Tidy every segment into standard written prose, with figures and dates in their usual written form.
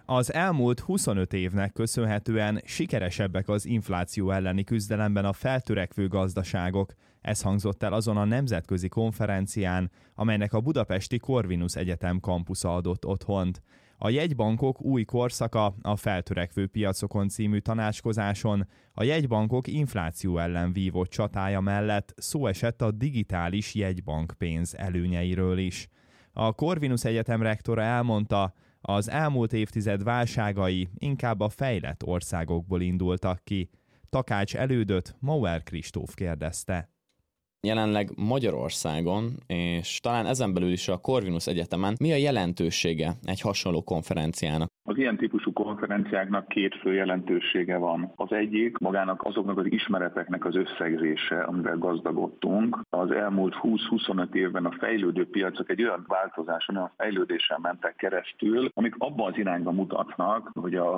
Az elmúlt 25 évnek köszönhetően sikeresebbek az infláció elleni küzdelemben a feltörekvő gazdaságok. Ez hangzott el azon a nemzetközi konferencián, amelynek a budapesti Corvinus Egyetem kampusza adott otthont. A jegybankok új korszaka a feltörekvő piacokon című tanácskozáson a jegybankok infláció ellen vívott csatája mellett szó esett a digitális jegybankpénz előnyeiről is. A Corvinus Egyetem rektora elmondta, az elmúlt évtized válságai inkább a fejlett országokból indultak ki. Takács Elődöt Mauer Kristóf kérdezte. Jelenleg Magyarországon, és talán ezen belül is a Corvinus Egyetemen mi a jelentősége egy hasonló konferenciának? Az ilyen típusú konferenciáknak két fő jelentősége van. Az egyik magának azoknak az ismereteknek az összegzése, amivel gazdagodtunk. Az elmúlt 20-25 évben a fejlődő piacok egy olyan változáson, olyan fejlődésen mentek keresztül, amik abban az irányba mutatnak, hogy a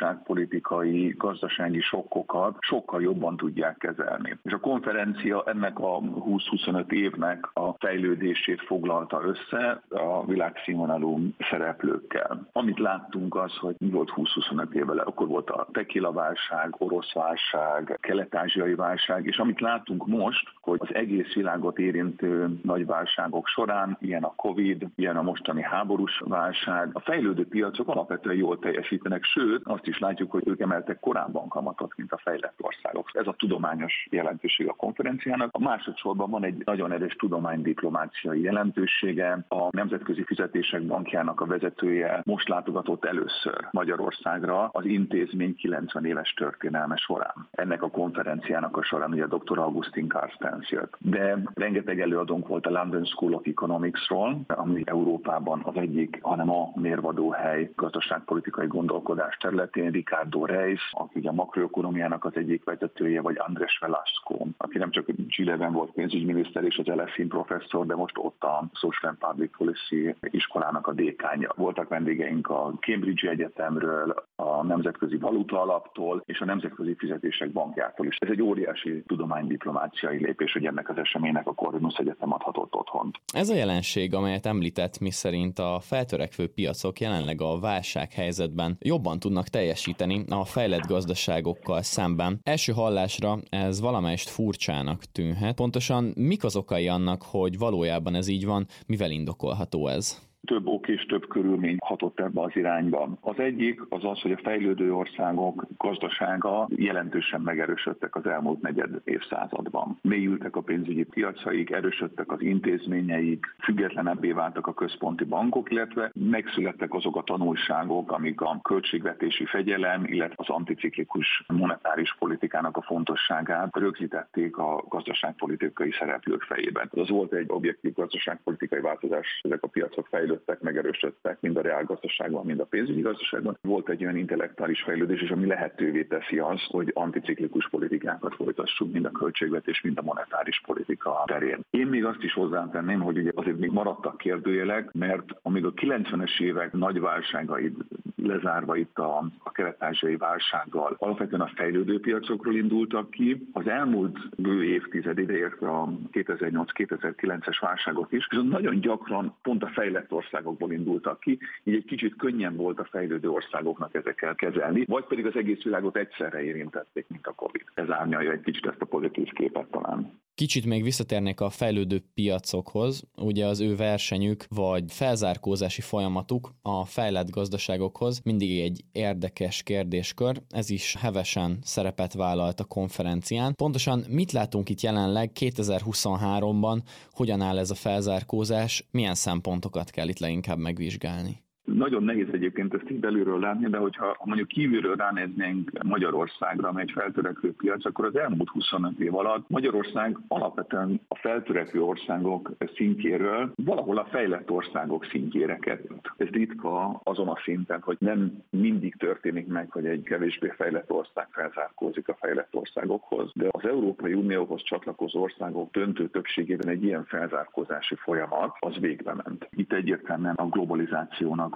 gazdasági sokkokat sokkal jobban tudják kezelni. És a konferencia ennek a 20-25 évnek a fejlődését foglalta össze a világszínvonalú szereplőkkel. Amit láttunk az, hogy mi volt 20-25 évvel, akkor volt a tequila válság, orosz válság, kelet-ázsiai válság, és amit látunk most, hogy az egész világot érintő nagy válságok során, ilyen a Covid, ilyen a mostani háborús válság, a fejlődő piacok alapvetően jól teljesítenek, sőt, azt is látjuk, hogy ők emeltek korábban kamatot, mint a fejlett országok. Ez a tudományos jelentőség a konferenciának. A másodszorban van egy nagyon erős tudománydiplomáciai jelentősége. A Nemzetközi Fizetések Bankjának a vezetője most látogatott először Magyarországra az intézmény 90 éves történelme során. Ennek a konferenciának a során ugye dr. Augustin Carstens jött. De rengeteg előadónk volt a London School of Economics-ról, ami Európában az egyik, hanem a mérvadó hely gazdaságpolitikai gondolkodás területén. Ricardo Reis, aki a makroökonomiának az egyik vezetője, vagy Andrés Velasco, aki nem csak Chileben volt pénzügyminiszter és az LSE professzor, de most ott a Social and Public Policy iskolának a dékánja. Voltak vendégeink a Cambridge Egyetemről, a Nemzetközi Valuta Alaptól és a Nemzetközi Fizetések Bankjától is. Ez egy óriási tudománydiplomáciai lépés, hogy ennek az eseménynek a Corvinus Egyetem adhatott otthont. Ez a jelenség, amelyet említett, miszerint a feltörekvő piacok jelenleg a válsághelyzetben jobban tudnak teljesíteni a fejlett gazdaságokkal szemben. Első hallásra ez valamelyest furcsának tűnhet. Pontosan mik az okai annak, hogy valójában ez így van, mivel indokolható ez? Több ok és több körülmény hatott ebbe az irányba. Az egyik az, hogy a fejlődő országok gazdasága jelentősen megerősödtek az elmúlt negyed évszázadban. Mélyültek a pénzügyi piacaik, erősödtek az intézményeik, függetlenebbé váltak a központi bankok, illetve megszülettek azok a tanulságok, amik a költségvetési fegyelem, illetve az anticiklikus monetáris politikának a fontosságát rögzítették a gazdaságpolitikai szereplők fejében. Az volt egy objektív gazdaságpolitikai változás, ezek a piacok fejlődtek, megerősödtek, mind a reálgazdaságban, mind a pénzügyi gazdaságban. Volt egy olyan intellektuális fejlődés, és ami lehetővé teszi azt, hogy anticiklikus politikákat folytassuk, mind a költségvetés, mind a monetáris politika terén. Én még azt is hozzátenném, hogy ugye azért még maradtak kérdőjelek, mert amíg a 90-es évek nagy válságait lezárva itt a kelet-ázsiai válsággal alapvetően a fejlődő piacokról indultak ki, az elmúlt bő évtized, ideértve a 2008-2009-es válságot is, és nagyon gyakran pont a fejlett országokból indultak ki, így egy kicsit könnyen volt a fejlődő országoknak ezekkel kezelni, vagy pedig az egész világot egyszerre érintették, mint a Covid. Ez árnyalja egy kicsit ezt a pozitív képet talán. Kicsit még visszatérnék a fejlődő piacokhoz, ugye az ő versenyük vagy felzárkózási folyamatuk a fejlett gazdaságokhoz mindig egy érdekes kérdéskör, ez is hevesen szerepet vállalt a konferencián. Pontosan mit látunk itt jelenleg 2023-ban, hogyan áll ez a felzárkózás, milyen szempontokat kell itt leginkább megvizsgálni? Nagyon nehéz egyébként ezt így belülről látni, de hogyha mondjuk kívülről ránéznénk Magyarországra, amely egy feltörekvő piac, akkor az elmúlt 25 év alatt Magyarország alapvetően a feltörekvő országok szintjéről valahol a fejlett országok szintjére került. Ez ritka azon a szinten, hogy nem mindig történik meg, hogy egy kevésbé fejlett ország felzárkózik a fejlett országokhoz, de az Európai Unióhoz csatlakozó országok döntő többségében egy ilyen felzárkózási folyamat az végbe ment. Itt egyértelműen a globalizációnak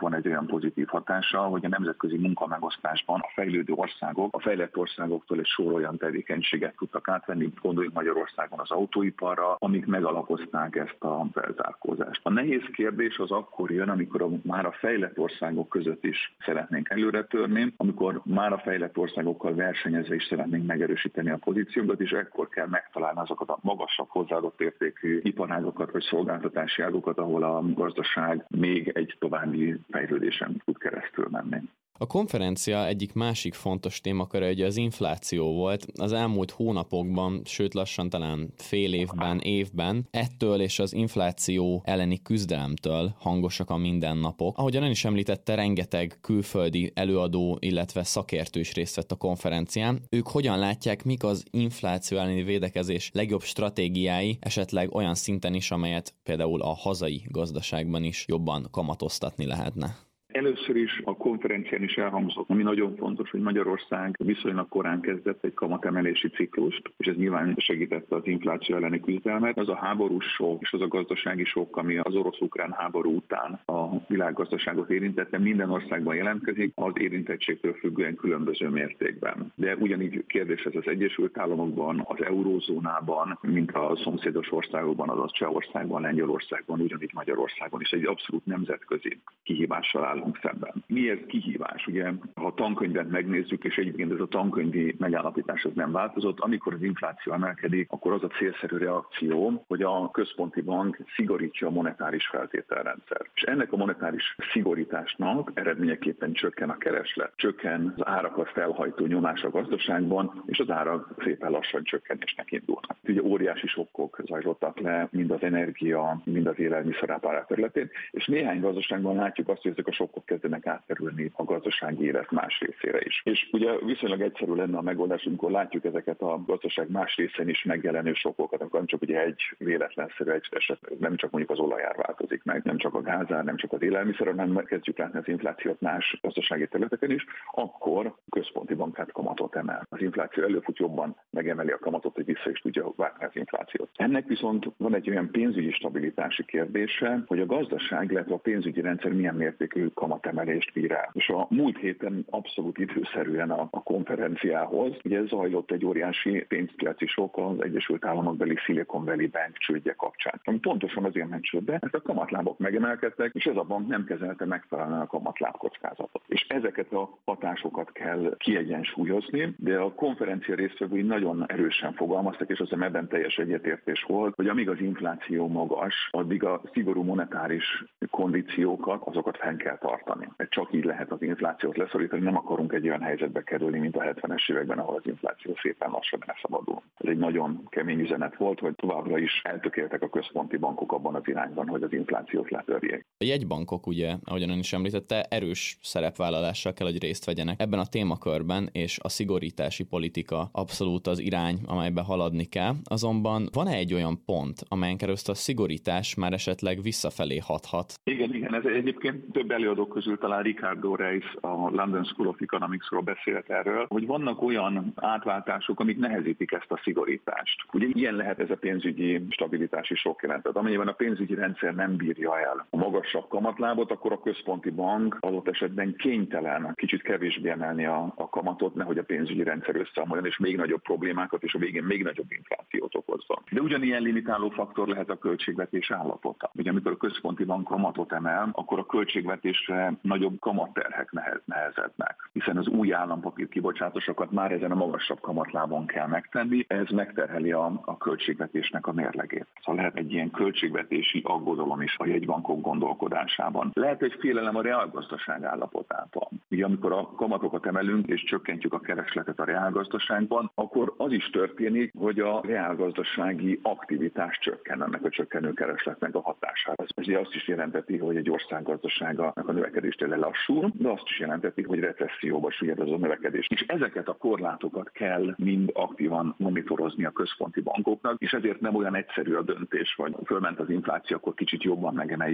van egy olyan pozitív hatása, hogy a nemzetközi munkamegosztásban a fejlődő országok a fejlett országoktól egy sor olyan tevékenységet tudtak átvenni, gondoljunk Magyarországon az autóiparra, amik megalapozták ezt a felzárkózást. A nehéz kérdés az akkor jön, amikor már a fejlett országok között is szeretnénk előre törni, amikor már a fejlett országokkal versenyezve is szeretnénk megerősíteni a pozíciónkat, és ekkor kell megtalálni azokat a magasabb hozzáadott értékű iparágokat vagy szolgáltatási ágokat, ahol a gazdaság még egy további fejlődésen tud keresztül menni. A konferencia egyik másik fontos témaköre ugye az infláció volt. Az elmúlt hónapokban, sőt lassan talán fél évben, évben ettől és az infláció elleni küzdelemtől hangosak a mindennapok. Ahogyan ön is említette, rengeteg külföldi előadó, illetve szakértő is részt vett a konferencián. Ők hogyan látják, mik az infláció elleni védekezés legjobb stratégiái, esetleg olyan szinten is, amelyet például a hazai gazdaságban is jobban kamatoztatni lehetne? Először is a konferencián is elhangzott, ami nagyon fontos, hogy Magyarország viszonylag korán kezdett egy kamatemelési ciklust, és ez nyilván segítette az infláció elleni küzdelmet. Az a háborús sok és az a gazdasági sok, ami az orosz-ukrán háború után a világgazdaságot érintette, minden országban jelentkezik, az érintettségtől függően különböző mértékben. De ugyanígy kérdés ez az Egyesült Államokban, az eurózónában, mint a szomszédos országokban, azaz Csehországban, Lengyelországban, ugyanígy Magyarországon is egy abszolút nemzetközi kihívással áll szemben. Mi ez kihívás? Ugye, ha a tankönyvet megnézzük, és egyébként ez a tankönyvi megállapítás az nem változott, amikor az infláció emelkedik, akkor az a célszerű reakció, hogy a központi bank szigorítsa a monetáris feltételrendszer. És ennek a monetáris szigorításnak eredményeképpen csökken a kereslet, csökken az árakat felhajtó nyomás a gazdaságban, és az árak szépen lassan csökkenésnek indulnak. Ugye óriási sokkok zajlottak le, mind az energia, mind az élelmiszerárak területén, és néhány gazdaságban látjuk azt, hogy ezek a sokkok kezdenek átkerülni a gazdasági élet más részére is. És ugye viszonylag egyszerű lenne a megoldás, amikor látjuk ezeket a gazdaság más részén is megjelenő sokkokat, amikor nem csak ugye egy véletlenszerű eset, nem csak mondjuk az olajár változik meg, nem csak a gázár, nem csak az élelmiszer, hanem kezdjük látni az inflációt más gazdasági területeken is, akkor központi bank kamatot emel. Az infláció előfut jobban megemeli a kamatot, hogy vissza is tudja vágni az inflációt. Ennek viszont van egy olyan pénzügyi stabilitási kérdése, hogy a gazdaság, illetve a pénzügyi rendszer milyen mértékű kamatemelést bír el. És a múlt héten abszolút időszerűen a konferenciához ugye zajlott egy óriási pénzpiaci sok az Egyesült Államokbeli Silicon Valley Bank csődje kapcsán. Ami pontosan azért ment csődbe, mert a kamatlábok megemelkedtek, és ez a bank nem kezelte megfelelően a kamatláb kockázatot. És ezeket a hatásokat kell kiegyensúlyozni, de a konferencia résztvevői nagyon erősen fogalmaztak, és azt hiszem ebben teljes egyetértés volt, hogy amíg az infláció magas, addig a szigorú monetáris kondíciókat, azokat fenn kell tartani. Mert csak így lehet az inflációt leszorítani, nem akarunk egy olyan helyzetbe kerülni, mint a 70-es években, ahol az infláció szépen lassan elszabadul. Ez egy nagyon kemény üzenet volt, hogy továbbra is eltökéltek a központi bankok abban az irányban, hogy az inflációt letörjék. A jegybankok ugye, ahogyan ön is említette, erős szerepvállalással kell, hogy részt vegyenek ebben a témakörben, és a szigorítási politika abszolút az irány, amelybe haladni kell. Azonban van-e egy olyan pont, amelyen keresztül a szigorítás már esetleg visszafelé hathat? Igen, ez egyébként több előadók közül talán Ricardo Reis a London School of Economics-ról beszélt erről, hogy vannak olyan átváltások, amik nehezítik ezt a szigorítást. Ugye ilyen lehet ez a pénzügyi stabilitási sok jelentet. Amennyiben a pénzügyi rendszer nem bírja el a magasabb kamatlábot, akkor a központi bank adott esetben kénytelen kicsit kevésbé emelni a kamatot, nehogy a pénzügyi rendszer összeomoljon, és még nagyobb problémákat, és a végén még nagyobb inflációt okozzon. De ugyanilyen limitáló faktor lehet a költségvetés állapota. Ugye amikor a központi bank kamatot emel, akkor a költségvetésre nagyobb kamatterhek nehezednek, hiszen az új állampapír kibocsátásokat már ezen a magasabb kamatlábon kell megtenni, ez megterheli a költségvetésnek a mérlegét. Szóval lehet egy ilyen költségvetési aggodalom is a jegybankok gondolkodásában. Lehet egy félelem a reálgazdaság állapotától. Ugye amikor a kamatokat emelünk és csökkentjük a keresletet a reálgazdaságban, akkor az is történik, hogy a reálgazdasági aktivitás csökken ennek a csökkenő keresletnek a hatására. Ez ugye azt is jelenteti, hogy egy ország gazdaságának a növekedést lelassul, de azt is jelenteti, hogy recesszióba süllyed az a növekedés. És ezeket a korlátokat kell mind aktívan monitorozni a központi bankoknak, és ezért nem olyan egyszerű a döntés, hogy fölment az infláció, akkor kicsit jobban megemeljük a kamatot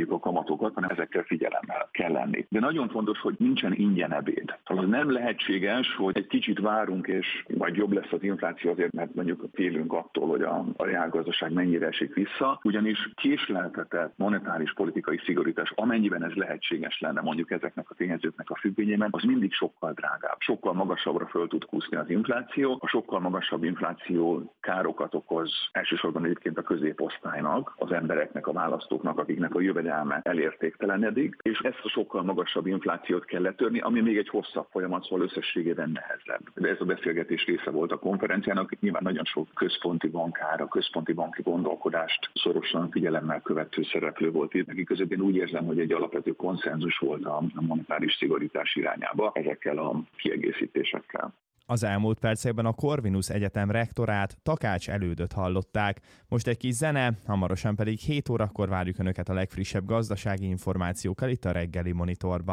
kamatokat, hanem ezekkel figyelemmel kell lenni. De nagyon fontos, hogy nincsen ingyen ebéd. Az nem lehetséges, hogy egy kicsit várunk, és majd jobb lesz az infláció azért, mert mondjuk félünk attól, hogy a reálgazdaság mennyire esik vissza, ugyanis késleltetett monetáris politikai szigorítás, amennyiben ez lehetséges lenne mondjuk ezeknek a tényezőknek a függvényében, az mindig sokkal drágább. Sokkal magasabbra föl tud kúszni az infláció, a sokkal magasabb infláció károkat okoz elsősorban egyébként a középosztálynak, az embereknek, a választóknak, akiknek a jövedelme elértéktelenedik, és ezt a sokkal magasabb inflációt kell letörni, ami még egy hosszabb folyamat, szóval összességében nehezebb. De ez a beszélgetés része volt a konferenciának, nyilván nagyon sok központi bankár, a központi banki gondolkodást szorosan figyelemmel követő szereplő volt itt. Nekik között én úgy érzem, hogy egy alapvető konszenzus volt a monetáris szigorítás irányába ezekkel a kiegészítésekkel. Az elmúlt percekben a Corvinus Egyetem rektorát, Takács Elődöt hallották. Most egy kis zene, hamarosan pedig 7 órakor várjuk Önöket a legfrissebb gazdasági információkkal itt a reggeli Monitorban.